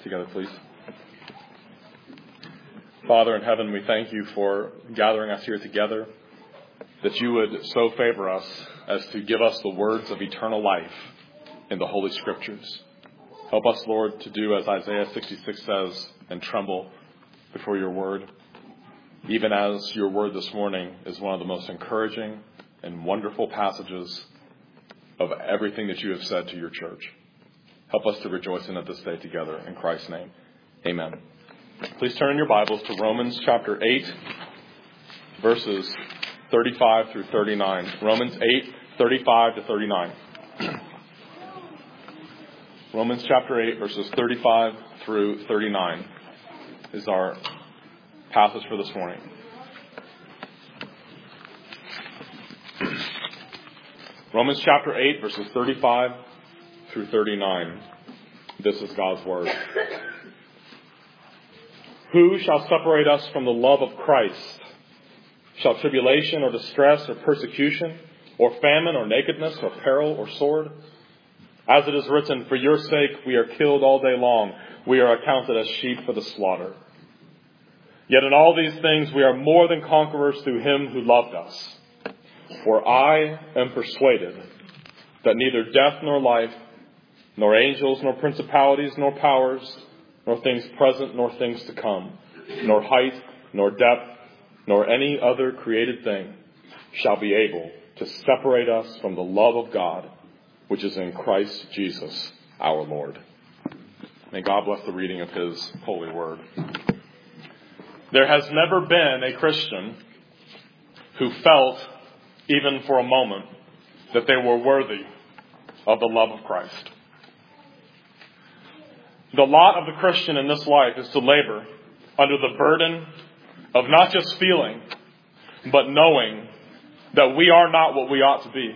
together, please. Father in heaven, we thank you for gathering us here together, that you would so favor us as to give us the words of eternal life in the Holy Scriptures. Help us, Lord, to do as Isaiah 66 says, and tremble before your word, even as your word this morning is one of the most encouraging and wonderful passages of everything that you have said to your church. Help us to rejoice in it this day together. In Christ's name, amen. Please turn in your Bibles to Romans chapter 8, verses 35 through 39. Romans 8, 35 to 39. Romans chapter 8, verses 35 through 39 is our passage for this morning. Romans chapter 8, verses 35 through 39. This is God's word. Who shall separate us from the love of Christ? Shall tribulation or distress or persecution or famine or nakedness or peril or sword? As it is written, for your sake we are killed all day long. We are accounted as sheep for the slaughter. Yet in all these things we are more than conquerors through him who loved us. For I am persuaded that neither death nor life, nor angels, nor principalities, nor powers, nor things present, nor things to come, nor height, nor depth, nor any other created thing shall be able to separate us from the love of God, which is in Christ Jesus our Lord. May God bless the reading of his holy word. There has never been a Christian who felt, even for a moment, that they were worthy of the love of Christ. The lot of the Christian in this life is to labor under the burden of not just feeling, but knowing that we are not what we ought to be.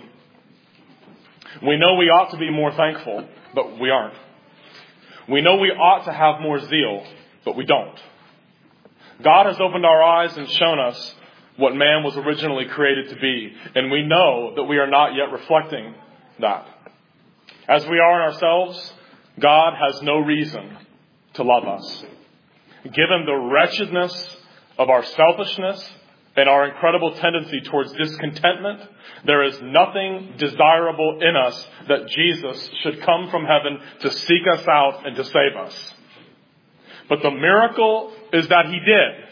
We know we ought to be more thankful, but we aren't. We know we ought to have more zeal, but we don't. God has opened our eyes and shown us what man was originally created to be, and we know that we are not yet reflecting that. As we are in ourselves, God has no reason to love us. Given the wretchedness of our selfishness and our incredible tendency towards discontentment, there is nothing desirable in us that Jesus should come from heaven to seek us out and to save us. But the miracle is that he did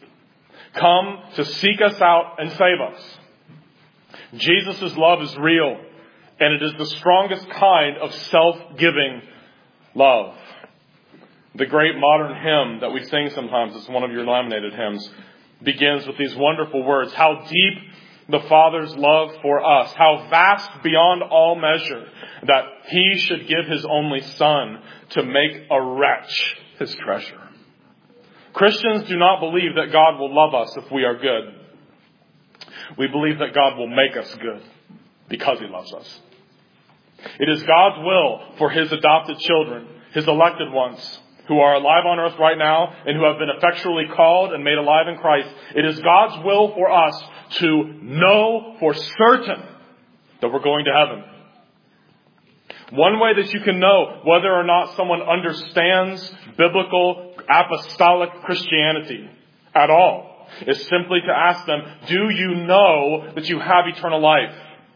come to seek us out and save us. Jesus' love is real, and it is the strongest kind of self-giving love. The great modern hymn that we sing sometimes, it's one of your laminated hymns, begins with these wonderful words. How deep the Father's love for us, how vast beyond all measure, that he should give his only Son to make a wretch his treasure. Christians do not believe that God will love us if we are good. We believe that God will make us good because he loves us. It is God's will for his adopted children, his elected ones, who are alive on earth right now and who have been effectually called and made alive in Christ. It is God's will for us to know for certain that we're going to heaven. One way that you can know whether or not someone understands biblical apostolic Christianity at all is simply to ask them, do you know that you have eternal life?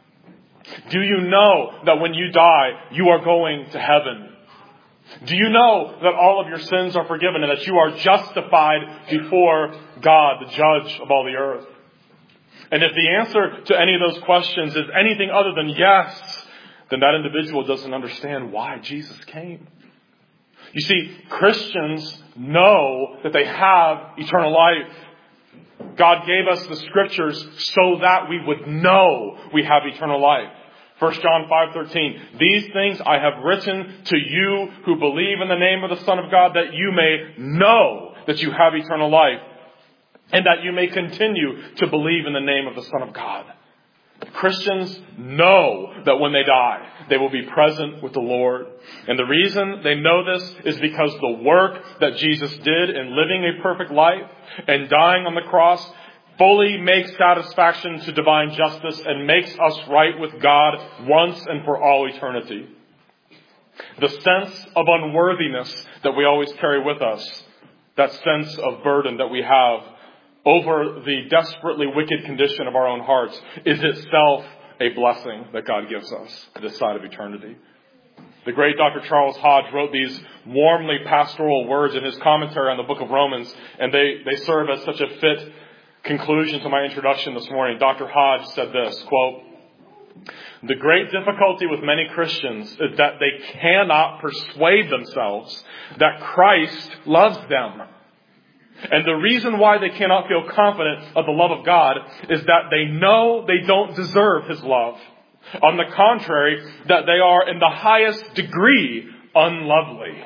Do you know that when you die, you are going to heaven? Do you know that all of your sins are forgiven and that you are justified before God, the judge of all the earth? And if the answer to any of those questions is anything other than yes, then that individual doesn't understand why Jesus came. You see, Christians know that they have eternal life. God gave us the scriptures so that we would know we have eternal life. 1 John 5:13, these things I have written to you who believe in the name of the Son of God, that you may know that you have eternal life, and that you may continue to believe in the name of the Son of God. Christians know that when they die, they will be present with the Lord. And the reason they know this is because the work that Jesus did in living a perfect life and dying on the cross fully makes satisfaction to divine justice and makes us right with God once and for all eternity. The sense of unworthiness that we always carry with us, that sense of burden that we have over the desperately wicked condition of our own hearts, is itself a blessing that God gives us this side of eternity. The great Dr. Charles Hodge wrote these warmly pastoral words in his commentary on the book of Romans, and they serve as such a fit conclusion to my introduction this morning. Dr. Hodge said this, quote, "The great difficulty with many Christians is that they cannot persuade themselves that Christ loves them. And the reason why they cannot feel confident of the love of God is that they know they don't deserve His love. On the contrary, that they are in the highest degree unlovely.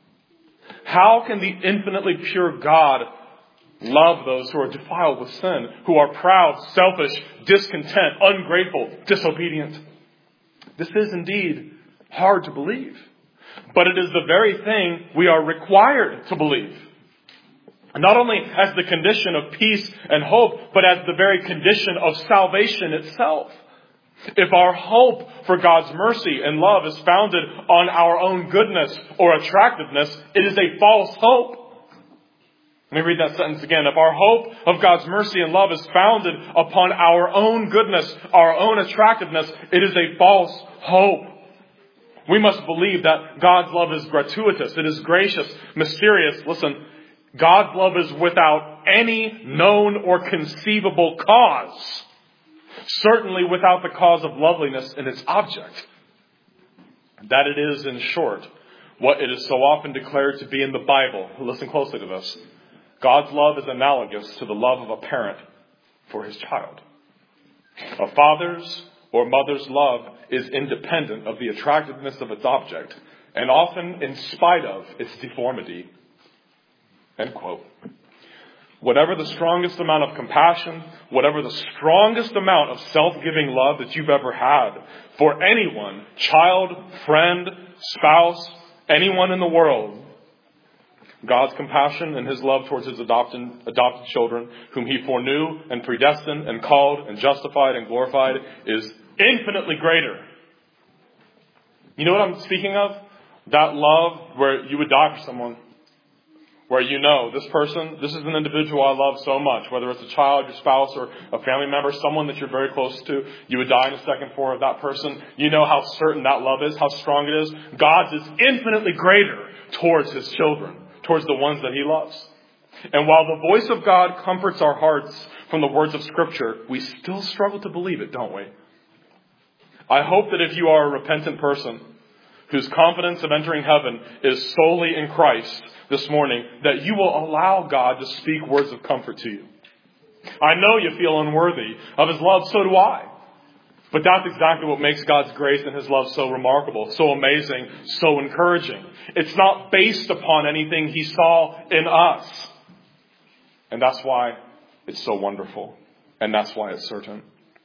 How can the infinitely pure God love those who are defiled with sin, who are proud, selfish, discontent, ungrateful, disobedient? This is indeed hard to believe, but it is the very thing we are required to believe. Not only as the condition of peace and hope, but as the very condition of salvation itself. If our hope for God's mercy and love is founded on our own goodness or attractiveness, it is a false hope. Let me read that sentence again. If our hope of God's mercy and love is founded upon our own goodness, our own attractiveness, it is a false hope. We must believe that God's love is gratuitous. It is gracious, mysterious. Listen, God's love is without any known or conceivable cause. Certainly without the cause of loveliness in its object. That it is, in short, what it is so often declared to be in the Bible. Listen closely to this. God's love is analogous to the love of a parent for his child. A father's or mother's love is independent of the attractiveness of its object, and often in spite of its deformity. End quote. Whatever the strongest amount of compassion, whatever the strongest amount of self-giving love that you've ever had for anyone, child, friend, spouse, anyone in the world, God's compassion and His love towards His adopted children, whom He foreknew and predestined and called and justified and glorified, is infinitely greater. You know what I'm speaking of? That love where you would die for someone. Where you know, this person, this is an individual I love so much, whether it's a child, your spouse, or a family member, someone that you're very close to, you would die in a second for that person. You know how certain that love is, how strong it is. God's is infinitely greater towards His children, towards the ones that He loves. And while the voice of God comforts our hearts from the words of Scripture, we still struggle to believe it, don't we? I hope that if you are a repentant person whose confidence of entering heaven is solely in Christ this morning, that you will allow God to speak words of comfort to you. I know you feel unworthy of His love, so do I. But that's exactly what makes God's grace and His love so remarkable, so amazing, so encouraging. It's not based upon anything He saw in us. And that's why it's so wonderful. And that's why it's certain.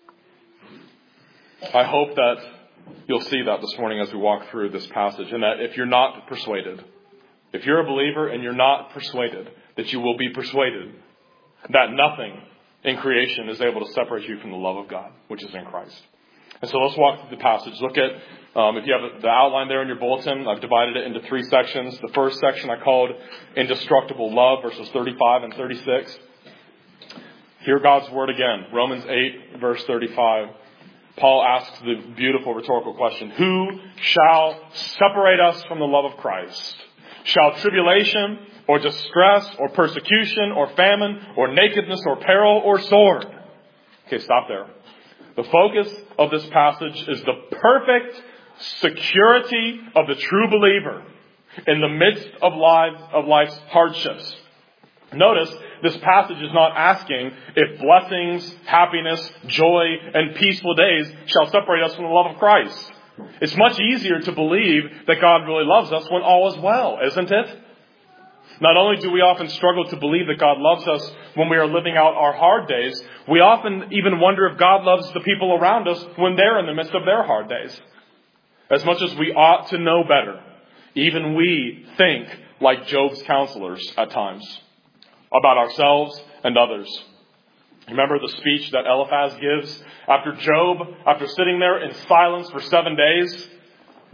I hope that you'll see that this morning as we walk through this passage, and that if you're not persuaded, if you're a believer and you're not persuaded, that you will be persuaded that nothing in creation is able to separate you from the love of God, which is in Christ. And so let's walk through the passage. Look at, if you have the outline there in your bulletin, I've divided it into 3 sections. The first section I called Indestructible Love, verses 35 and 36. Hear God's word again. Romans 8, verse 35. Paul asks the beautiful rhetorical question, who shall separate us from the love of Christ? Shall tribulation or distress or persecution or famine or nakedness or peril or sword? Okay, stop there. The focus of this passage is the perfect security of the true believer in the midst of life's hardships. Notice, this passage is not asking if blessings, happiness, joy, and peaceful days shall separate us from the love of Christ. It's much easier to believe that God really loves us when all is well, isn't it? Not only do we often struggle to believe that God loves us when we are living out our hard days, we often even wonder if God loves the people around us when they're in the midst of their hard days. As much as we ought to know better, even we think like Job's counselors at times about ourselves and others. Remember the speech that Eliphaz gives after Job, after sitting there in silence for 7 days?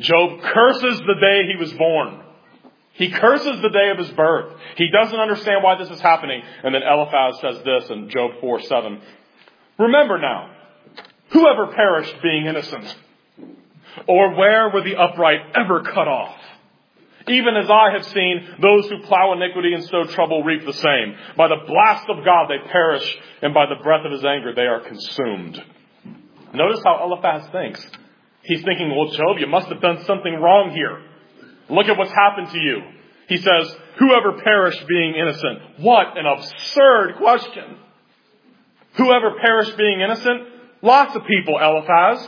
Job curses the day he was born. He curses the day of his birth. He doesn't understand why this is happening. And then Eliphaz says this in Job 4:7. Remember now, whoever perished being innocent? Or where were the upright ever cut off? Even as I have seen, those who plow iniquity and sow trouble reap the same. By the blast of God they perish, and by the breath of his anger they are consumed. Notice how Eliphaz thinks. He's thinking, well, Job, you must have done something wrong here. Look at what's happened to you. He says, whoever perished being innocent. What an absurd question. Whoever perished being innocent? Lots of people, Eliphaz.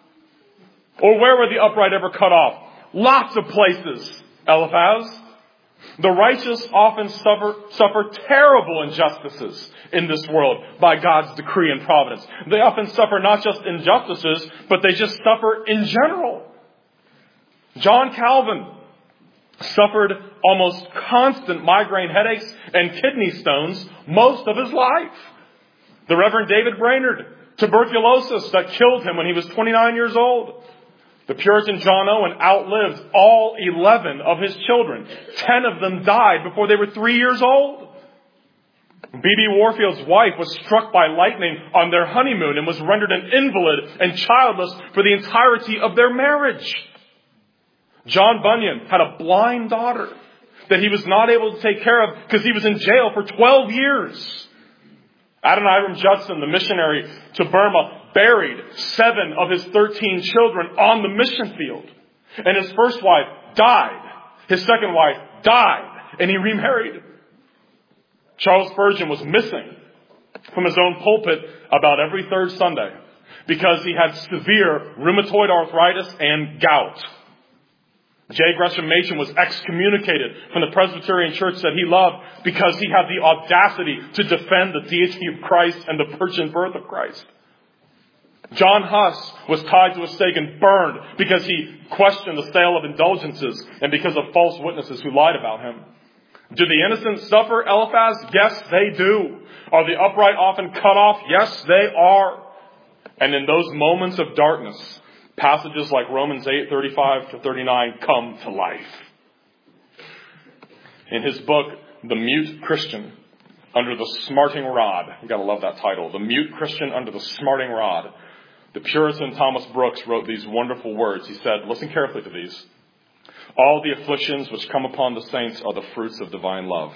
Or where were the upright ever cut off? Lots of places, Eliphaz. The righteous often suffer terrible injustices in this world by God's decree and providence. They often suffer not just injustices, but they just suffer in general. John Calvin suffered almost constant migraine headaches and kidney stones most of his life. The Reverend David Brainerd, tuberculosis that killed him when he was 29 years old. The Puritan John Owen outlived all 11 of his children. 10 of them died before they were 3 years old. B.B. Warfield's wife was struck by lightning on their honeymoon and was rendered an invalid and childless for the entirety of their marriage. John Bunyan had a blind daughter that he was not able to take care of because he was in jail for 12 years. Adoniram Judson, the missionary to Burma, buried 7 of his 13 children on the mission field. And his first wife died. His second wife died. And he remarried. Charles Spurgeon was missing from his own pulpit about every third Sunday because he had severe rheumatoid arthritis and gout. J. Gresham Machen was excommunicated from the Presbyterian church that he loved because he had the audacity to defend the deity of Christ and the virgin birth of Christ. John Huss was tied to a stake and burned because he questioned the sale of indulgences and because of false witnesses who lied about him. Do the innocent suffer, Eliphaz? Yes, they do. Are the upright often cut off? Yes, they are. And in those moments of darkness, passages like Romans 8:35-39 come to life. In his book, The Mute Christian Under the Smarting Rod, you gotta love that title, The Mute Christian Under the Smarting Rod, the Puritan Thomas Brooks wrote these wonderful words. He said, listen carefully to these. All the afflictions which come upon the saints are the fruits of divine love.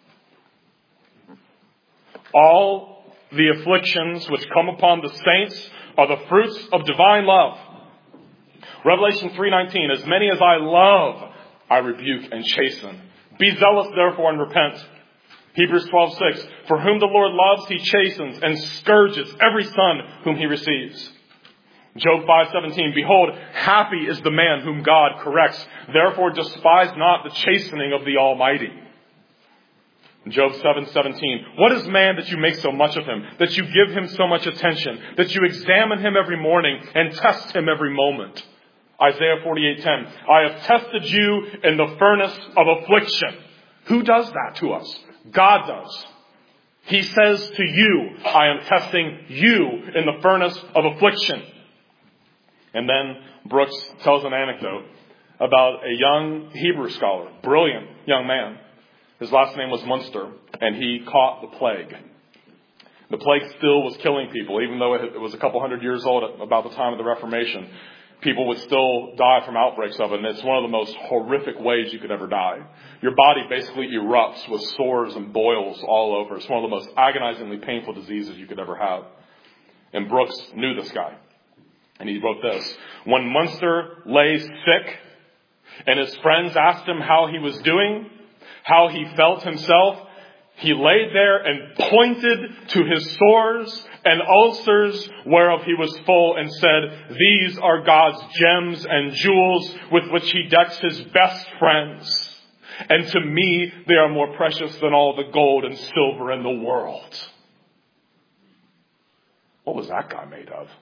All the afflictions which come upon the saints are the fruits of divine love. Revelation 3:19, as many as I love, I rebuke and chasten. Be zealous therefore and repent. Hebrews 12:6, for whom the Lord loves, he chastens and scourges every son whom he receives. Job 5:17, behold, happy is the man whom God corrects. Therefore despise not the chastening of the Almighty. Job 7:17, what is man that you make so much of him, that you give him so much attention, that you examine him every morning and test him every moment? Isaiah 48:10, I have tested you in the furnace of affliction. Who does that to us? God does. He says to you, I am testing you in the furnace of affliction. And then Brooks tells an anecdote about a young Hebrew scholar, brilliant young man. His last name was Munster, and he caught the plague. The plague still was killing people, even though it was a couple hundred years old at about the time of the Reformation. People would still die from outbreaks of it, and it's one of the most horrific ways you could ever die. Your body basically erupts with sores and boils all over. It's one of the most agonizingly painful diseases you could ever have. And Brooks knew this guy. And he wrote this. When Munster lay sick and his friends asked him how he was doing, how he felt himself, he laid there and pointed to his sores and ulcers whereof he was full and said, these are God's gems and jewels with which he decks his best friends. And to me, they are more precious than all the gold and silver in the world. What was that guy made of?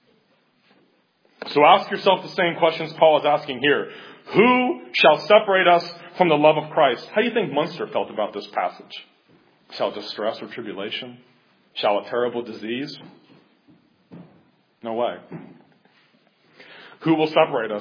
So ask yourself the same questions Paul is asking here. Who shall separate us from the love of Christ? How do you think Munster felt about this passage? Shall distress or tribulation? Shall a terrible disease? No way. Who will separate us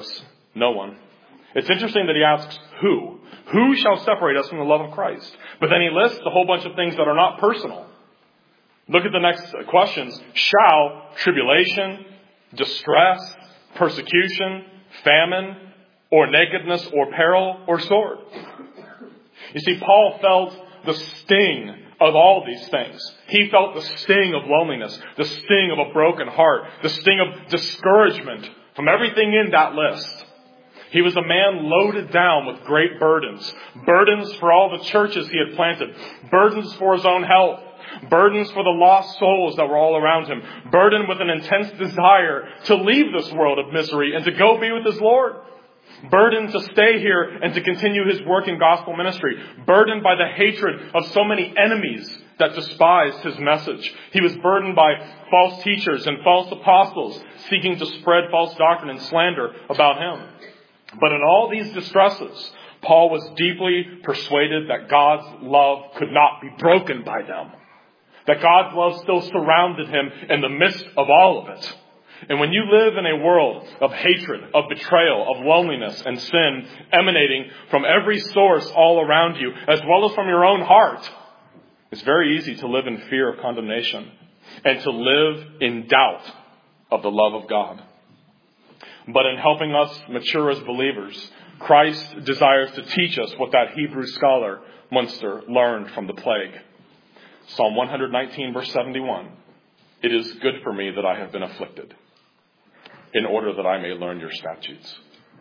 No one. It's interesting that he asks who. Who shall separate us from the love of Christ? But then he lists a whole bunch of things that are not personal. Look at the next questions. Shall tribulation, distress, persecution, famine, or nakedness, or peril, or sword? You see, Paul felt the sting of all these things. He felt the sting of loneliness, the sting of a broken heart, the sting of discouragement from everything in that list. He was a man loaded down with great burdens. Burdens for all the churches he had planted. Burdens for his own health. Burdens for the lost souls that were all around him. Burdened with an intense desire to leave this world of misery and to go be with his Lord. Burdened to stay here and to continue his work in gospel ministry. Burdened by the hatred of so many enemies that despised his message. He was burdened by false teachers and false apostles seeking to spread false doctrine and slander about him. But in all these distresses, Paul was deeply persuaded that God's love could not be broken by them. That God's love still surrounded him in the midst of all of it. And when you live in a world of hatred, of betrayal, of loneliness and sin emanating from every source all around you, as well as from your own heart, it's very easy to live in fear of condemnation and to live in doubt of the love of God. But in helping us mature as believers, Christ desires to teach us what that Hebrew scholar Munster learned from the plague. Psalm 119 verse 71. It is good for me that I have been afflicted, in order that I may learn your statutes.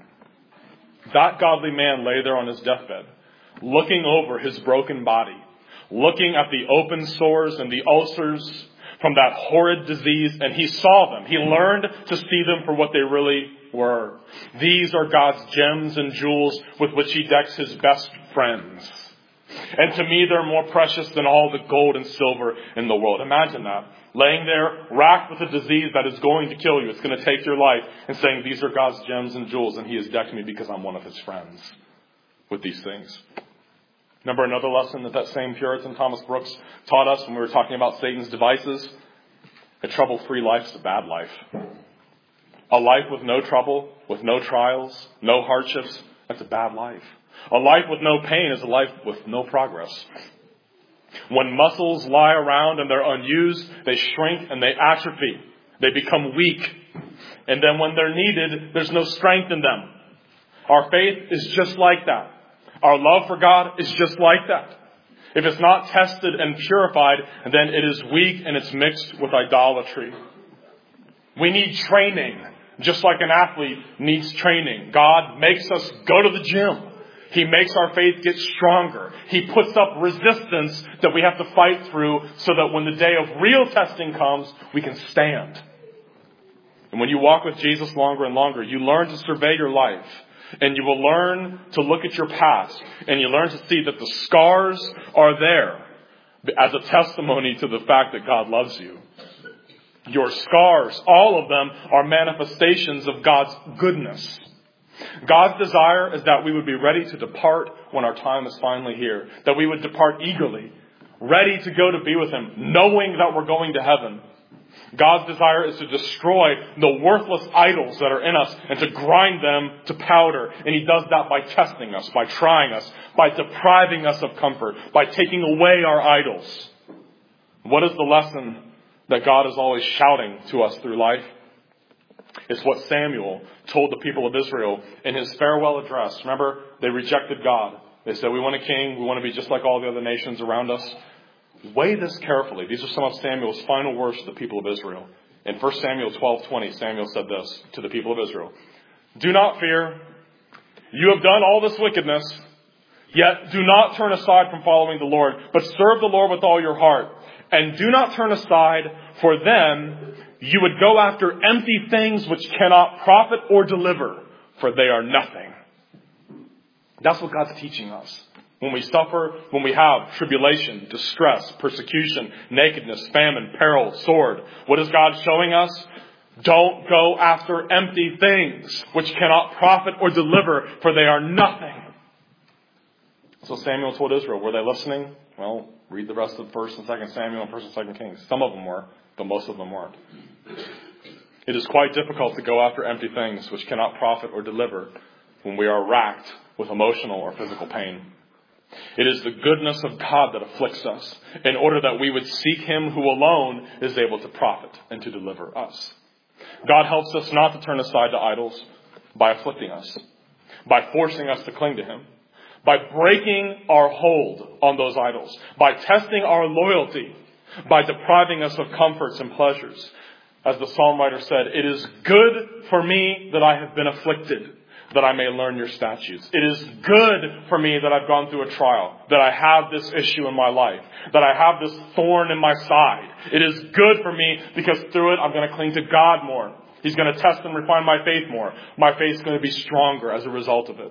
That godly man lay there on his deathbed, looking over his broken body, looking at the open sores and the ulcers from that horrid disease, and he saw them. He learned to see them for what they really were. These are God's gems and jewels with which he decks his best friends. And to me, they're more precious than all the gold and silver in the world. Imagine that. Laying there, racked with a disease that is going to kill you. It's going to take your life. And saying, these are God's gems and jewels, and he has decked me because I'm one of his friends with these things. Remember another lesson that same Puritan Thomas Brooks taught us when we were talking about Satan's devices? A trouble-free life is a bad life. A life with no trouble, with no trials, no hardships, that's a bad life. A life with no pain is a life with no progress. When muscles lie around and they're unused, they shrink and they atrophy. They become weak. And then when they're needed, there's no strength in them. Our faith is just like that. Our love for God is just like that. If it's not tested and purified, then it is weak and it's mixed with idolatry. We need training, just like an athlete needs training. God makes us go to the gym. He makes our faith get stronger. He puts up resistance that we have to fight through so that when the day of real testing comes, we can stand. And when you walk with Jesus longer and longer, you learn to survey your life. And you will learn to look at your past. And you learn to see that the scars are there as a testimony to the fact that God loves you. Your scars, all of them, are manifestations of God's goodness. God's desire is that we would be ready to depart when our time is finally here. That we would depart eagerly, ready to go to be with him, knowing that we're going to heaven. God's desire is to destroy the worthless idols that are in us and to grind them to powder. And he does that by testing us, by trying us, by depriving us of comfort, by taking away our idols. What is the lesson that God is always shouting to us through life? It's what Samuel told the people of Israel in his farewell address. Remember, they rejected God. They said, we want a king. We want to be just like all the other nations around us. Weigh this carefully. These are some of Samuel's final words to the people of Israel. In 1 Samuel 12:20, Samuel said this to the people of Israel. Do not fear. You have done all this wickedness. Yet do not turn aside from following the Lord, but serve the Lord with all your heart. And do not turn aside, for then you would go after empty things which cannot profit or deliver, for they are nothing. That's what God's teaching us. When we suffer, when we have tribulation, distress, persecution, nakedness, famine, peril, sword, what is God showing us? Don't go after empty things which cannot profit or deliver, for they are nothing. So Samuel told Israel, were they listening? Well, read the rest of 1 and 2 Samuel and 1 and 2 Kings. Some of them were, but most of them weren't. It is quite difficult to go after empty things which cannot profit or deliver when we are racked with emotional or physical pain. It is the goodness of God that afflicts us in order that we would seek Him who alone is able to profit and to deliver us. God helps us not to turn aside to idols by afflicting us, by forcing us to cling to Him, by breaking our hold on those idols, by testing our loyalty, by depriving us of comforts and pleasures. As the psalm writer said, it is good for me that I have been afflicted, that I may learn your statutes. It is good for me that I've gone through a trial, that I have this issue in my life, that I have this thorn in my side. It is good for me because through it I'm going to cling to God more. He's going to test and refine my faith more. My faith is going to be stronger as a result of it.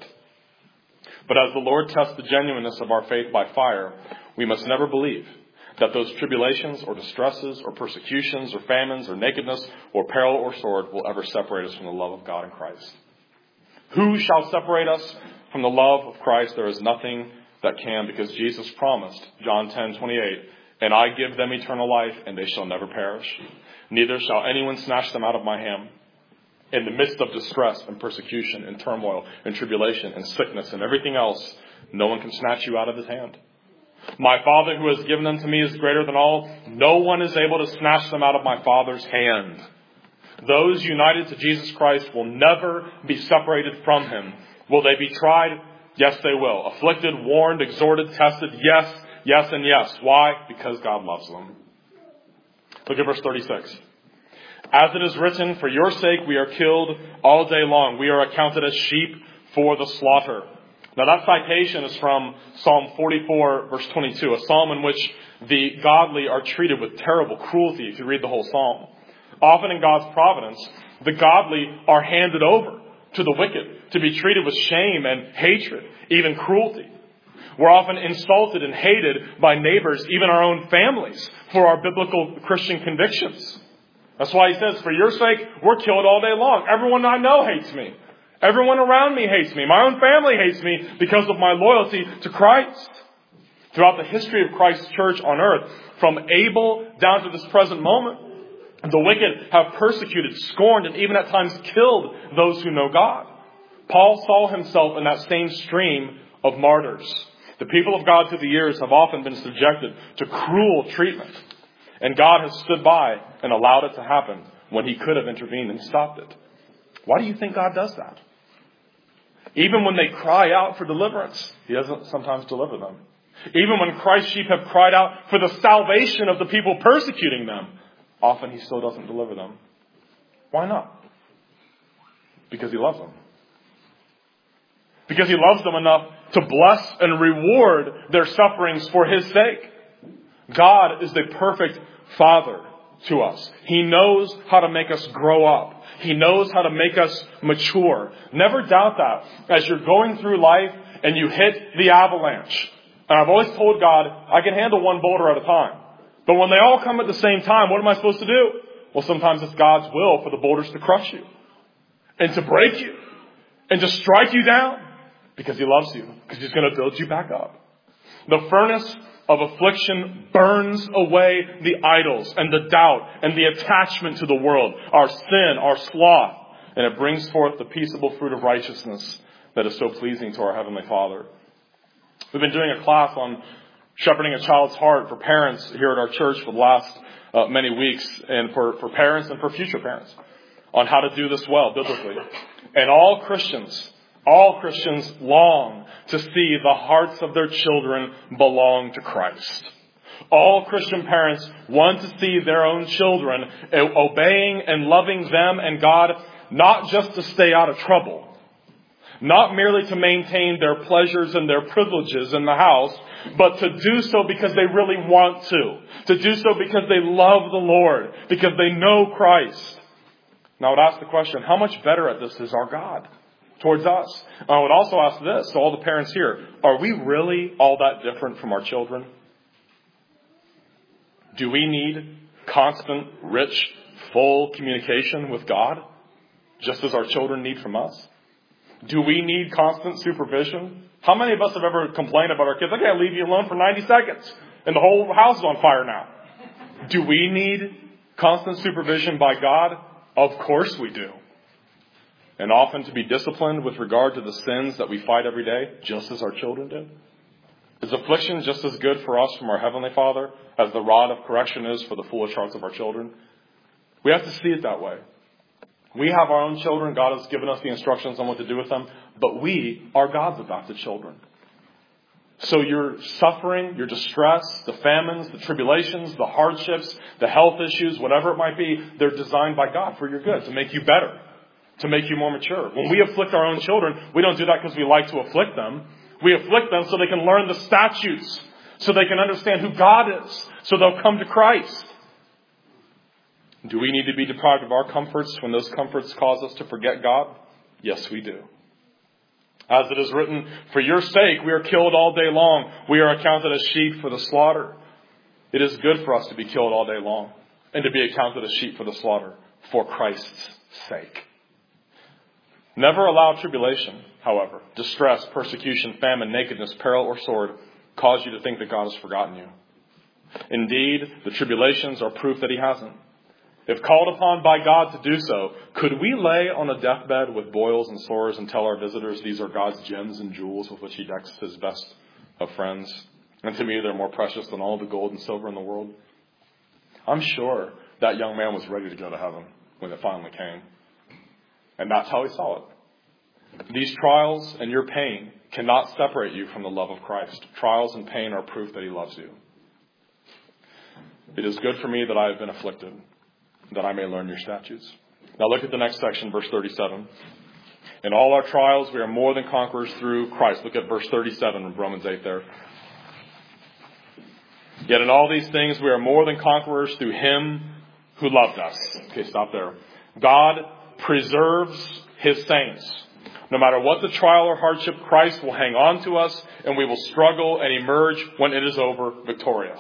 But as the Lord tests the genuineness of our faith by fire, we must never believe that those tribulations or distresses or persecutions or famines or nakedness or peril or sword will ever separate us from the love of God in Christ. Who shall separate us from the love of Christ? There is nothing that can, because Jesus promised, John 10:28, and I give them eternal life, and they shall never perish. Neither shall anyone snatch them out of my hand. In the midst of distress and persecution and turmoil and tribulation and sickness and everything else, no one can snatch you out of His hand. My Father who has given them to me is greater than all. No one is able to snatch them out of my Father's hand. Those united to Jesus Christ will never be separated from Him. Will they be tried? Yes, they will. Afflicted, warned, exhorted, tested? Yes, yes, and yes. Why? Because God loves them. Look at verse 36. As it is written, for your sake we are killed all day long. We are accounted as sheep for the slaughter. Now that citation is from Psalm 44, verse 22, a psalm in which the godly are treated with terrible cruelty if you read the whole psalm. Often in God's providence, the godly are handed over to the wicked to be treated with shame and hatred, even cruelty. We're often insulted and hated by neighbors, even our own families, for our biblical Christian convictions. That's why He says, for your sake, we're killed all day long. Everyone I know hates me. Everyone around me hates me. My own family hates me because of my loyalty to Christ. Throughout the history of Christ's church on earth, from Abel down to this present moment, the wicked have persecuted, scorned, and even at times killed those who know God. Paul saw himself in that same stream of martyrs. The people of God through the years have often been subjected to cruel treatment. And God has stood by and allowed it to happen when He could have intervened and stopped it. Why do you think God does that? Even when they cry out for deliverance, He doesn't sometimes deliver them. Even when Christ's sheep have cried out for the salvation of the people persecuting them, often He still doesn't deliver them. Why not? Because He loves them. Because He loves them enough to bless and reward their sufferings for His sake. God is the perfect Father to us. He knows how to make us grow up. He knows how to make us mature. Never doubt that as you're going through life and you hit the avalanche. And I've always told God, I can handle one boulder at a time. But when they all come at the same time, what am I supposed to do? Well, sometimes it's God's will for the boulders to crush you and to break you and to strike you down because He loves you, because He's going to build you back up. The furnace of affliction burns away the idols and the doubt and the attachment to the world, our sin, our sloth, and it brings forth the peaceable fruit of righteousness that is so pleasing to our Heavenly Father. We've been doing a class on shepherding a child's heart for parents here at our church for the last many weeks, and for parents and for future parents, on how to do this well biblically. And all Christians long to see the hearts of their children belong to Christ. All Christian parents want to see their own children obeying and loving them and God, not just to stay out of trouble, not merely to maintain their pleasures and their privileges in the house, but to do so because they really want to do so because they love the Lord, because they know Christ. Now I would ask the question, how much better at this is our God towards us? I would also ask this to all the parents here, are we really all that different from our children? Do we need constant, rich, full communication with God, just as our children need from us? Do we need constant supervision? How many of us have ever complained about our kids? I can't leave you alone for 90 seconds and the whole house is on fire now. Do we need constant supervision by God? Of course we do. And often to be disciplined with regard to the sins that we fight every day, just as our children do. Is affliction just as good for us from our Heavenly Father as the rod of correction is for the foolish hearts of our children? We have to see it that way. We have our own children. God has given us the instructions on what to do with them. But we are God's adopted children. So your suffering, your distress, the famines, the tribulations, the hardships, the health issues, whatever it might be, they're designed by God for your good, to make you better, to make you more mature. When we afflict our own children, we don't do that because we like to afflict them. We afflict them so they can learn the statutes, so they can understand who God is, so they'll come to Christ. Do we need to be deprived of our comforts when those comforts cause us to forget God? Yes, we do. As it is written, for your sake we are killed all day long. We are accounted as sheep for the slaughter. It is good for us to be killed all day long and to be accounted as sheep for the slaughter for Christ's sake. Never allow tribulation, however, distress, persecution, famine, nakedness, peril, or sword cause you to think that God has forgotten you. Indeed, the tribulations are proof that He hasn't. If called upon by God to do so, could we lay on a deathbed with boils and sores and tell our visitors these are God's gems and jewels with which He decks His best of friends? And to me, they're more precious than all the gold and silver in the world. I'm sure that young man was ready to go to heaven when it finally came. And that's how he saw it. These trials and your pain cannot separate you from the love of Christ. Trials and pain are proof that He loves you. It is good for me that I have been afflicted, that I may learn your statutes. Now look at the next section, verse 37. In all our trials, we are more than conquerors through Christ. Look at verse 37 of Romans 8 there. Yet in all these things, we are more than conquerors through Him who loved us. Okay, stop there. God preserves His saints. No matter what the trial or hardship, Christ will hang on to us, and we will struggle and emerge when it is over victorious.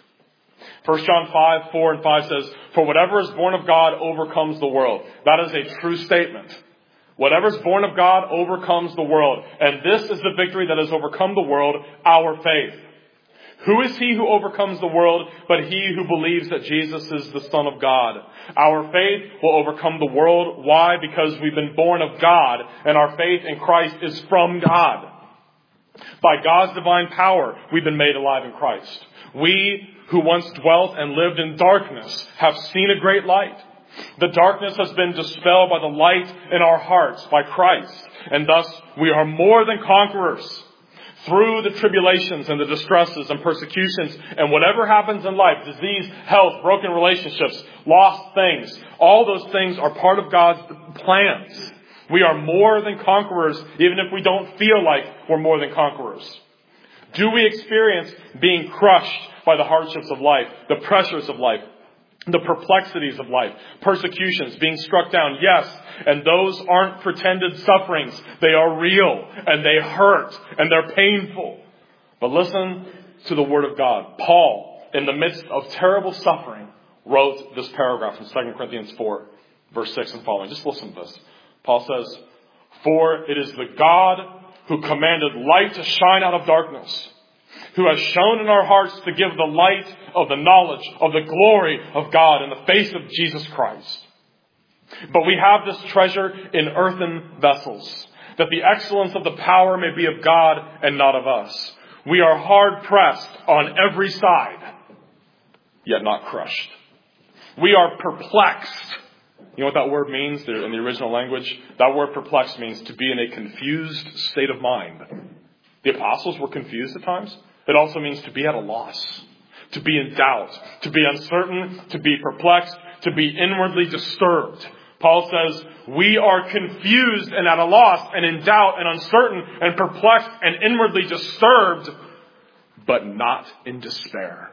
1 John 5, 4 and 5 says, for whatever is born of God overcomes the world. That is a true statement. Whatever is born of God overcomes the world. And this is the victory that has overcome the world, our faith. Who is he who overcomes the world but he who believes that Jesus is the Son of God? Our faith will overcome the world. Why? Because we've been born of God, and our faith in Christ is from God. By God's divine power, we've been made alive in Christ. We who once dwelt and lived in darkness have seen a great light. The darkness has been dispelled by the light in our hearts, by Christ. And thus we are more than conquerors. Through the tribulations and the distresses and persecutions and whatever happens in life, disease, health, broken relationships, lost things, all those things are part of God's plans. We are more than conquerors, even if we don't feel like we're more than conquerors. Do we experience being crushed by the hardships of life, the pressures of life, the perplexities of life, persecutions, being struck down? Yes. And those aren't pretended sufferings. They are real, and they hurt, and they're painful. But listen to the Word of God. Paul, in the midst of terrible suffering, wrote this paragraph in 2 Corinthians 4, verse 6 and following. Just listen to this. Paul says, for it is the God who commanded light to shine out of darkness, who has shown in our hearts to give the light of the knowledge of the glory of God in the face of Jesus Christ. But we have this treasure in earthen vessels, that the excellence of the power may be of God and not of us. We are hard pressed on every side, yet not crushed. We are perplexed. You know what that word means in the original language? That word perplexed means to be in a confused state of mind. The apostles were confused at times. It also means to be at a loss, to be in doubt, to be uncertain, to be perplexed, to be inwardly disturbed. Paul says, we are confused and at a loss and in doubt and uncertain and perplexed and inwardly disturbed, but not in despair.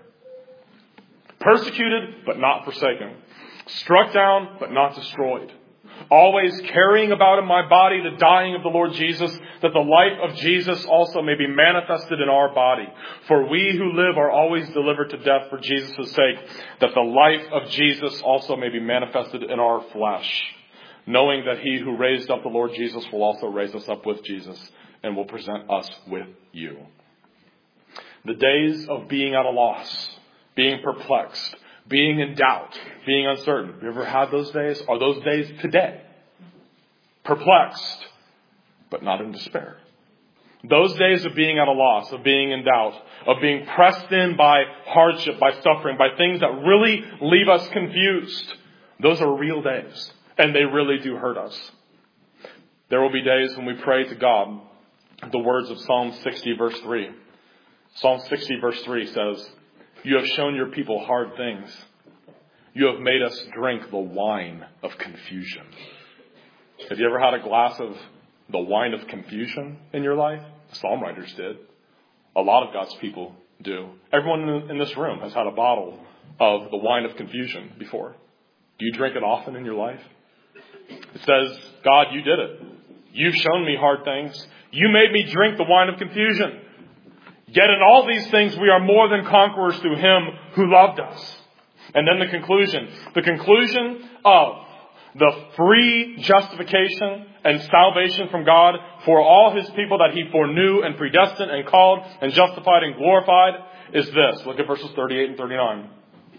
Persecuted, but not forsaken. Struck down, but not destroyed. Always carrying about in my body the dying of the Lord Jesus, that the life of Jesus also may be manifested in our body. For we who live are always delivered to death for Jesus' sake, that the life of Jesus also may be manifested in our flesh. Knowing that he who raised up the Lord Jesus will also raise us up with Jesus and will present us with you. The days of being at a loss, being perplexed, being in doubt, being uncertain. Have you ever had those days? Are those days today? Perplexed, but not in despair. Those days of being at a loss, of being in doubt, of being pressed in by hardship, by suffering, by things that really leave us confused, those are real days, and they really do hurt us. There will be days when we pray to God the words of Psalm 60 verse 3. Psalm 60 verse 3 says, "You have shown your people hard things. You have made us drink the wine of confusion." Have you ever had a glass of the wine of confusion in your life? The Psalm writers did. A lot of God's people do. Everyone in this room has had a bottle of the wine of confusion before. Do you drink it often in your life? It says, God, you did it. You've shown me hard things. You made me drink the wine of confusion. Yet in all these things we are more than conquerors through Him who loved us. And then the conclusion of the free justification and salvation from God for all His people that He foreknew and predestined and called and justified and glorified is this. Look at verses 38 and 39.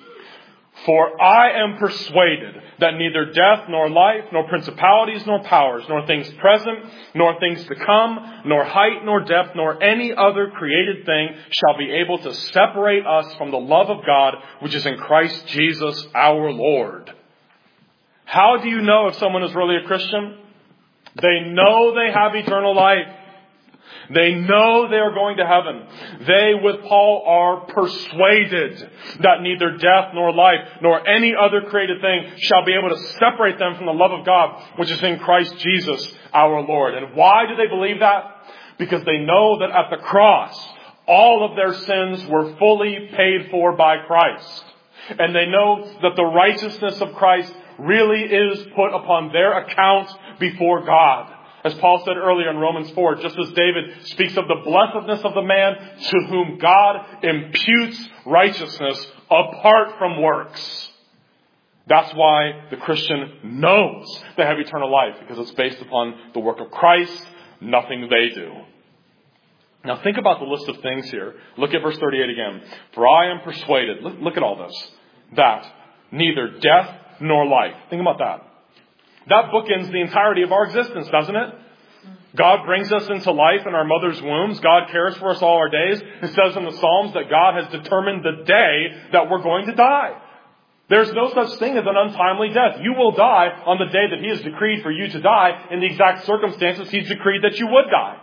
"For I am persuaded that neither death nor life, nor principalities nor powers, nor things present, nor things to come, nor height nor depth, nor any other created thing shall be able to separate us from the love of God, which is in Christ Jesus our Lord." How do you know if someone is really a Christian? They know they have eternal life. They know they are going to heaven. They, with Paul, are persuaded that neither death nor life nor any other created thing shall be able to separate them from the love of God, which is in Christ Jesus our Lord. And why do they believe that? Because they know that at the cross, all of their sins were fully paid for by Christ. And they know that the righteousness of Christ really is put upon their account before God. As Paul said earlier in Romans 4, just as David speaks of the blessedness of the man to whom God imputes righteousness apart from works. That's why the Christian knows they have eternal life, because it's based upon the work of Christ, nothing they do. Now think about the list of things here. Look at verse 38 again. "For I am persuaded," look at all this, "that neither death nor life." Think about that. That bookends the entirety of our existence, doesn't it? God brings us into life in our mother's wombs. God cares for us all our days. It says in the Psalms that God has determined the day that we're going to die. There's no such thing as an untimely death. You will die on the day that He has decreed for you to die in the exact circumstances He's decreed that you would die.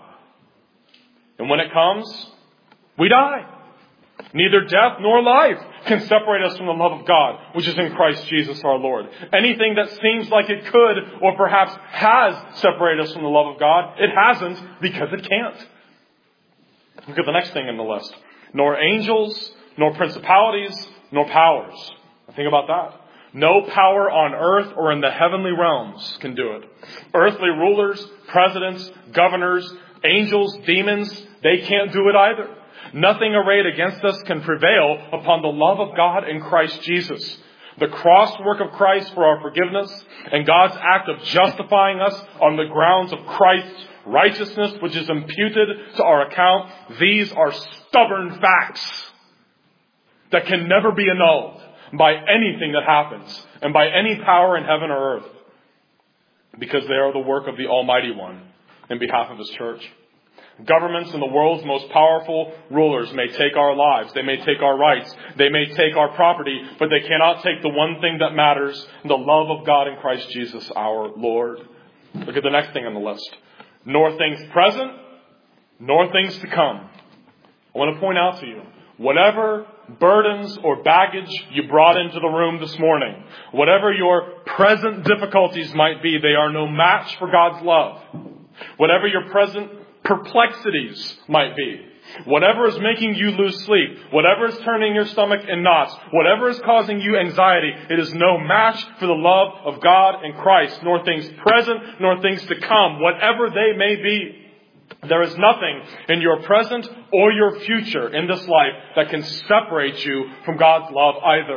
And when it comes, we die. Neither death nor life can separate us from the love of God, which is in Christ Jesus our Lord. Anything that seems like it could or perhaps has separated us from the love of God, it hasn't, because it can't. Look at the next thing in the list. "Nor angels, nor principalities, nor powers." Think about that. No power on earth or in the heavenly realms can do it. Earthly rulers, presidents, governors, angels, demons, they can't do it either. Nothing arrayed against us can prevail upon the love of God in Christ Jesus. The cross work of Christ for our forgiveness and God's act of justifying us on the grounds of Christ's righteousness, which is imputed to our account, these are stubborn facts that can never be annulled by anything that happens and by any power in heaven or earth, because they are the work of the Almighty One in behalf of His church. Governments and the world's most powerful rulers may take our lives. They may take our rights. They may take our property, but they cannot take the one thing that matters, the love of God in Christ Jesus our Lord. Look at the next thing on the list. Nor things present, nor things to come. I want to point out to you, whatever burdens or baggage you brought into the room this morning, whatever your present difficulties might be, they are no match for God's love. Whatever your present perplexities might be, whatever is making you lose sleep, whatever is turning your stomach in knots, whatever is causing you anxiety, it is no match for the love of God in Christ, nor things present, nor things to come, whatever they may be. There is nothing in your present or your future in this life that can separate you from God's love either.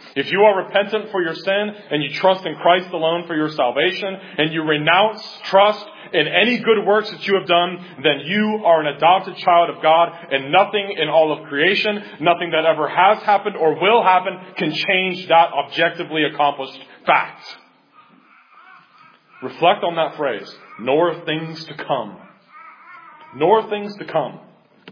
If you are repentant for your sin and you trust in Christ alone for your salvation and you renounce trust in any good works that you have done, then you are an adopted child of God, and nothing in all of creation, nothing that ever has happened or will happen can change that objectively accomplished fact. Reflect on that phrase, nor things to come. Nor things to come.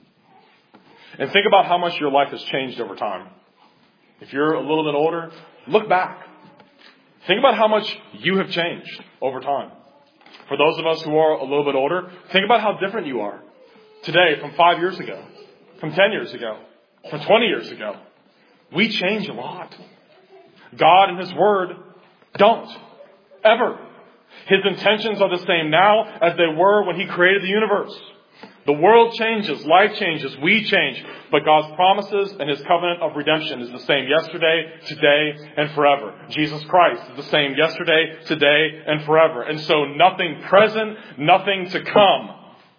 And think about how much your life has changed over time. If you're a little bit older, look back. Think about how much you have changed over time. For those of us who are a little bit older, think about how different you are today from 5 years ago, from 10 years ago, from 20 years ago. We change a lot. God and His Word don't. Ever. His intentions are the same now as they were when He created the universe. The world changes, life changes, we change, but God's promises and His covenant of redemption is the same yesterday, today, and forever. Jesus Christ is the same yesterday, today, and forever. And so nothing present, nothing to come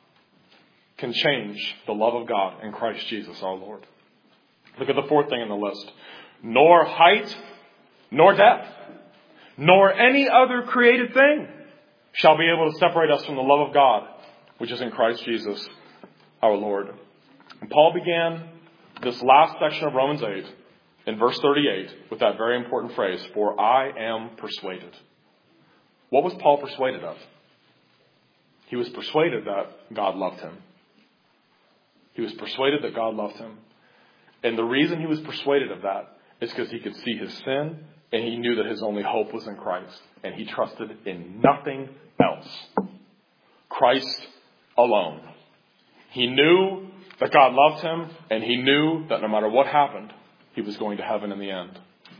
can change the love of God in Christ Jesus our Lord. Look at the fourth thing in the list. Nor height, nor depth, nor any other created thing shall be able to separate us from the love of God, which is in Christ Jesus our Lord. And Paul began this last section of Romans 8 in verse 38 with that very important phrase, for I am persuaded. What was Paul persuaded of? He was persuaded that God loved him. He was persuaded that God loved him. And the reason he was persuaded of that is because he could see his sin and he knew that his only hope was in Christ. And he trusted in nothing else. Christ alone. He knew that God loved him, and he knew that no matter what happened, he was going to heaven in the end.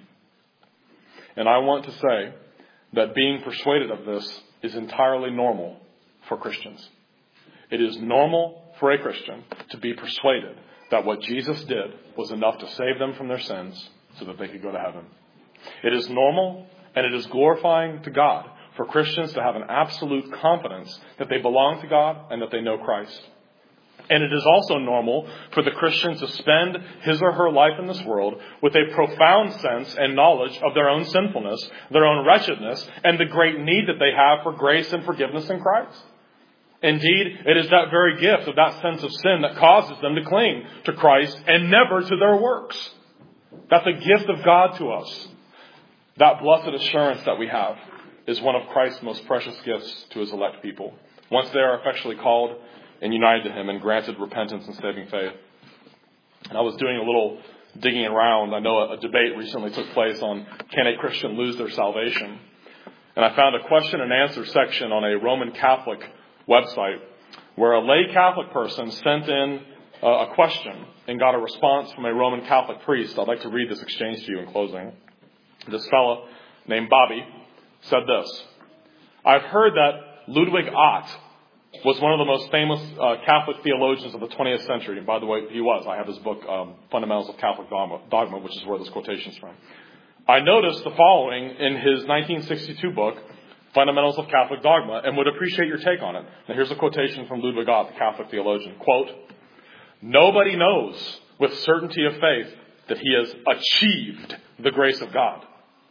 And I want to say that being persuaded of this is entirely normal for Christians. It is normal for a Christian to be persuaded that what Jesus did was enough to save them from their sins so that they could go to heaven. It is normal and it is glorifying to God for Christians to have an absolute confidence that they belong to God and that they know Christ. And it is also normal for the Christian to spend his or her life in this world with a profound sense and knowledge of their own sinfulness, their own wretchedness, and the great need that they have for grace and forgiveness in Christ. Indeed, it is that very gift of that sense of sin that causes them to cling to Christ and never to their works. That's a gift of God to us. That blessed assurance that we have is one of Christ's most precious gifts to His elect people. Once they are effectually called and united to Him and granted repentance and saving faith. And I was doing a little digging around. I know a debate recently took place on can a Christian lose their salvation? And I found a question and answer section on a Roman Catholic website where a lay Catholic person sent in a question and got a response from a Roman Catholic priest. I'd like to read this exchange to you in closing. This fellow named Bobby said this: I've heard that Ludwig Ott was one of the most famous Catholic theologians of the 20th century. And by the way, he was. I have his book, Fundamentals of Catholic Dogma, which is where this quotation is from. I noticed the following in his 1962 book, Fundamentals of Catholic Dogma, and would appreciate your take on it. Now here's a quotation from Ludwig Ott, the Catholic theologian. Quote, nobody knows with certainty of faith that he has achieved the grace of God.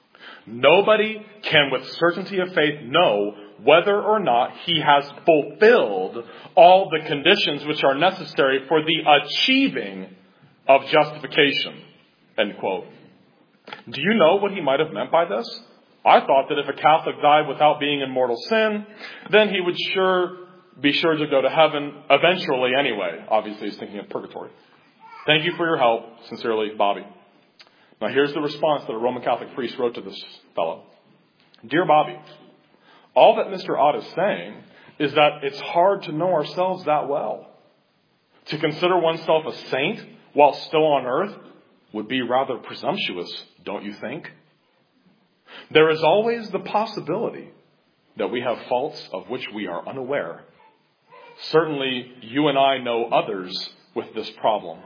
Nobody can with certainty of faith know whether or not he has fulfilled all the conditions which are necessary for the achieving of justification. End quote. Do you know what he might have meant by this? I thought that if a Catholic died without being in mortal sin, then he would be sure to go to heaven eventually anyway. Obviously, he's thinking of purgatory. Thank you for your help. Sincerely, Bobby. Now, here's the response that a Roman Catholic priest wrote to this fellow. Dear Bobby, all that Mr. Ott is saying is that it's hard to know ourselves that well. To consider oneself a saint while still on earth would be rather presumptuous, don't you think? There is always the possibility that we have faults of which we are unaware. Certainly, you and I know others with this problem.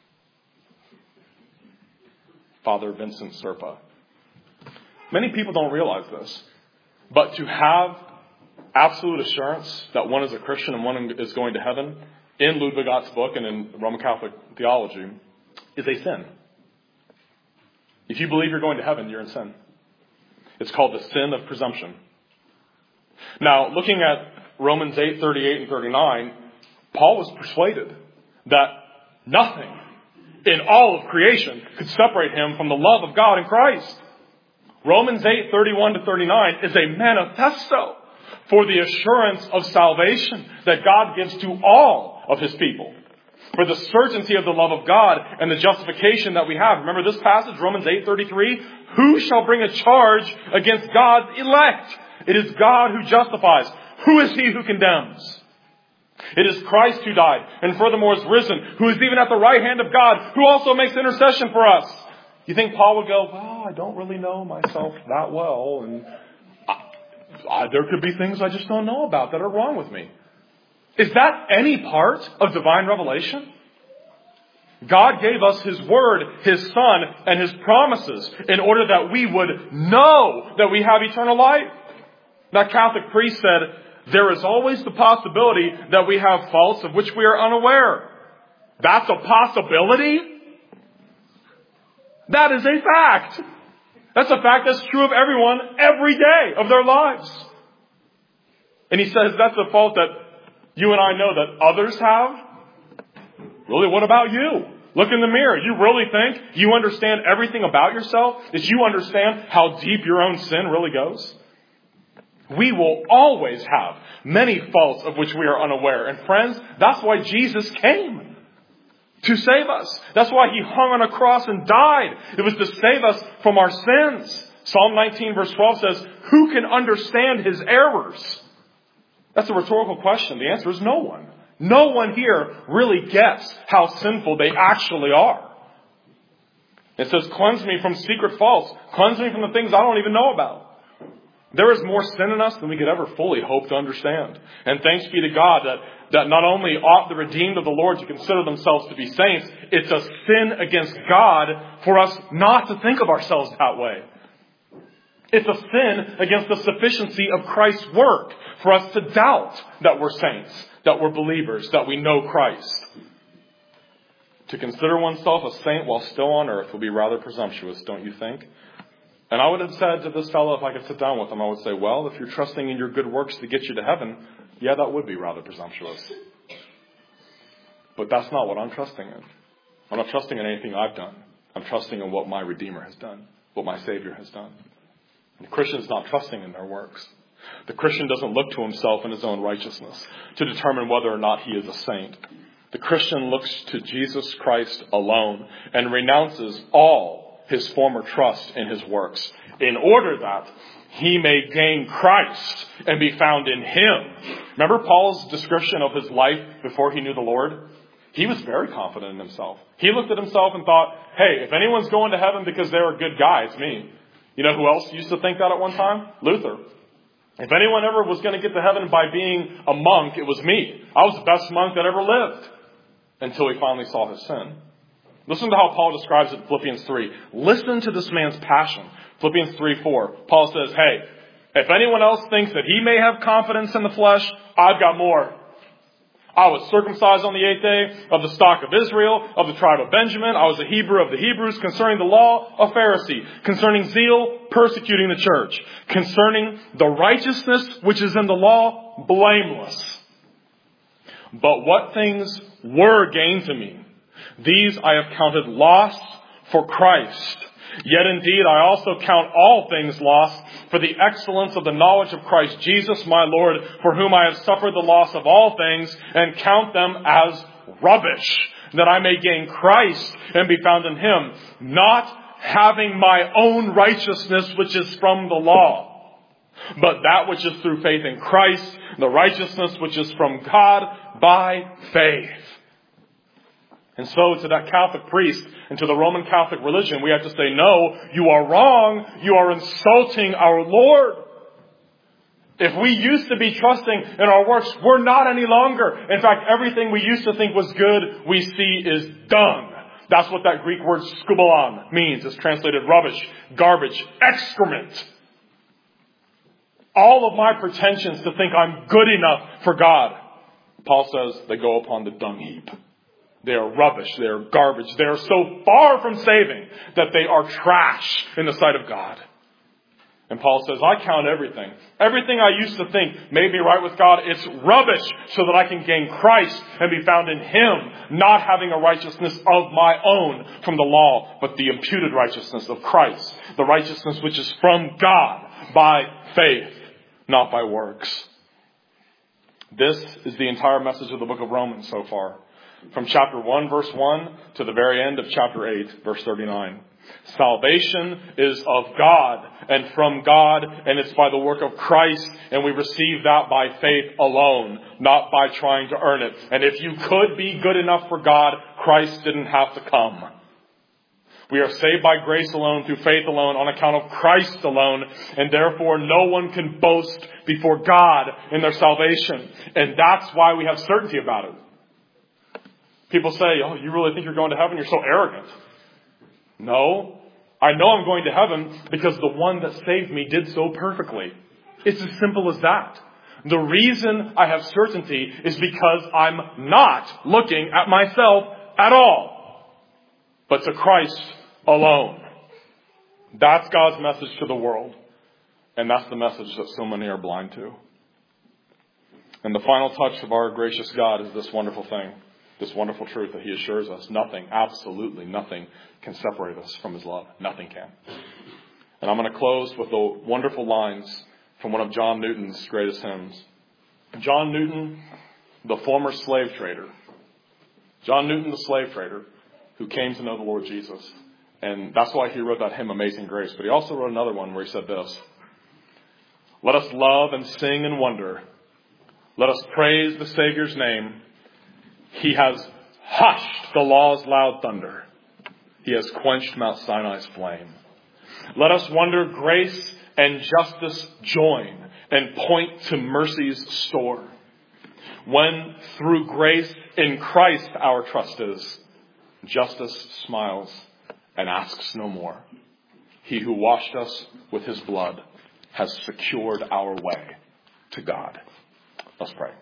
Father Vincent Serpa. Many people don't realize this, but to have absolute assurance that one is a Christian and one is going to heaven in Ludwig Ott's book and in Roman Catholic theology is a sin. If you believe you're going to heaven, you're in sin. It's called the sin of presumption. Now, looking at Romans 8:38 and 39, Paul was persuaded that nothing in all of creation could separate him from the love of God in Christ. Romans 8:31 to 39 is a manifesto for the assurance of salvation that God gives to all of His people. For the certainty of the love of God and the justification that we have. Remember this passage, Romans 8:33? Who shall bring a charge against God's elect? It is God who justifies. Who is he who condemns? It is Christ who died and furthermore is risen, who is even at the right hand of God, who also makes intercession for us. You think Paul would go, well, I don't really know myself that well, and there could be things I just don't know about that are wrong with me. Is that any part of divine revelation? God gave us His Word, His Son, and His promises in order that we would know that we have eternal life. That Catholic priest said, there is always the possibility that we have faults of which we are unaware. That's a possibility? That is a fact. That's a fact that's true of everyone every day of their lives. And he says that's a fault that you and I know that others have. Really, what about you? Look in the mirror. You really think you understand everything about yourself? That you understand how deep your own sin really goes? We will always have many faults of which we are unaware. And friends, that's why Jesus came. To save us. That's why He hung on a cross and died. It was to save us from our sins. Psalm 19 verse 12 says, who can understand His errors? That's a rhetorical question. The answer is no one. No one here really gets how sinful they actually are. It says, cleanse me from secret faults. Cleanse me from the things I don't even know about. There is more sin in us than we could ever fully hope to understand. And thanks be to God that not only ought the redeemed of the Lord to consider themselves to be saints, it's a sin against God for us not to think of ourselves that way. It's a sin against the sufficiency of Christ's work for us to doubt that we're saints, that we're believers, that we know Christ. To consider oneself a saint while still on earth would be rather presumptuous, don't you think? And I would have said to this fellow, if I could sit down with him, I would say, well, if you're trusting in your good works to get you to heaven, yeah, that would be rather presumptuous. But that's not what I'm trusting in. I'm not trusting in anything I've done. I'm trusting in what my Redeemer has done, what my Savior has done. And the Christian is not trusting in their works. The Christian doesn't look to himself and his own righteousness to determine whether or not he is a saint. The Christian looks to Jesus Christ alone and renounces all his former trust in His works in order that he may gain Christ and be found in Him. Remember Paul's description of his life before he knew the Lord? He was very confident in himself. He looked at himself and thought, hey, if anyone's going to heaven because they're a good guy, it's me. You know who else used to think that at one time? Luther. If anyone ever was going to get to heaven by being a monk, it was me. I was the best monk that ever lived. Until he finally saw his sin. Listen to how Paul describes it in Philippians 3. Listen to this man's passion. Philippians 3:4. Paul says, hey, if anyone else thinks that he may have confidence in the flesh, I've got more. I was circumcised on the 8th day, of the stock of Israel, of the tribe of Benjamin. I was a Hebrew of the Hebrews. Concerning the law, a Pharisee. Concerning zeal, persecuting the church. Concerning the righteousness which is in the law, blameless. But what things were gain to me, these I have counted loss for Christ. Yet indeed I also count all things lost for the excellence of the knowledge of Christ Jesus my Lord, for whom I have suffered the loss of all things, and count them as rubbish, that I may gain Christ and be found in Him, not having my own righteousness which is from the law, but that which is through faith in Christ, the righteousness which is from God by faith. And so to that Catholic priest and to the Roman Catholic religion, we have to say, no, you are wrong. You are insulting our Lord. If we used to be trusting in our works, we're not any longer. In fact, everything we used to think was good, we see is dung. That's what that Greek word skubalon means. It's translated rubbish, garbage, excrement. All of my pretensions to think I'm good enough for God, Paul says, they go upon the dung heap. They are rubbish. They are garbage. They are so far from saving that they are trash in the sight of God. And Paul says, I count everything. Everything I used to think made me right with God, it's rubbish so that I can gain Christ and be found in Him, not having a righteousness of my own from the law, but the imputed righteousness of Christ, the righteousness which is from God by faith, not by works. This is the entire message of the book of Romans so far. From chapter 1, verse 1 to the very end of chapter 8, verse 39. Salvation is of God and from God, and it's by the work of Christ, and we receive that by faith alone, not by trying to earn it. And if you could be good enough for God, Christ didn't have to come. We are saved by grace alone, through faith alone, on account of Christ alone, and therefore no one can boast before God in their salvation. And that's why we have certainty about it. People say, oh, you really think you're going to heaven? You're so arrogant. No, I know I'm going to heaven because the one that saved me did so perfectly. It's as simple as that. The reason I have certainty is because I'm not looking at myself at all, but to Christ alone. That's God's message to the world. And that's the message that so many are blind to. And the final touch of our gracious God is this wonderful thing. This wonderful truth that He assures us. Nothing, absolutely nothing can separate us from His love. Nothing can. And I'm going to close with the wonderful lines from one of John Newton's greatest hymns. John Newton, the former slave trader. John Newton, the slave trader, who came to know the Lord Jesus. And that's why he wrote that hymn, Amazing Grace. But he also wrote another one where he said this. Let us love and sing and wonder. Let us praise the Savior's name. He has hushed the law's loud thunder. He has quenched Mount Sinai's flame. Let us wonder grace and justice join and point to mercy's store. When through grace in Christ our trust is, justice smiles and asks no more. He who washed us with His blood has secured our way to God. Let's pray.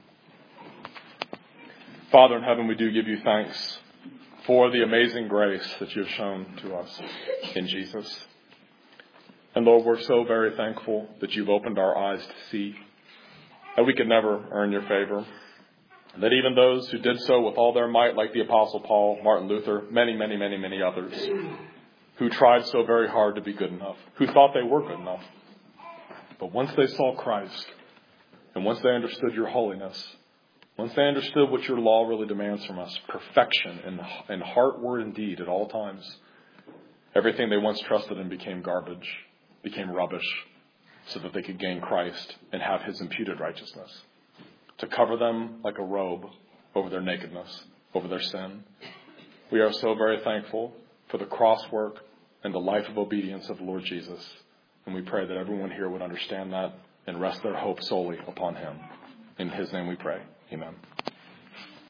Father in heaven, we do give You thanks for the amazing grace that You have shown to us in Jesus. And Lord, we're so very thankful that You've opened our eyes to see that we could never earn Your favor. And that even those who did so with all their might, like the Apostle Paul, Martin Luther, many others, who tried so very hard to be good enough, who thought they were good enough. But once they saw Christ, and once they understood Your holiness, once they understood what Your law really demands from us, perfection in heart, word, and deed at all times, everything they once trusted in became garbage, became rubbish, so that they could gain Christ and have His imputed righteousness to cover them like a robe over their nakedness, over their sin. We are so very thankful for the cross work and the life of obedience of the Lord Jesus. And we pray that everyone here would understand that and rest their hope solely upon Him. In His name we pray. Amen.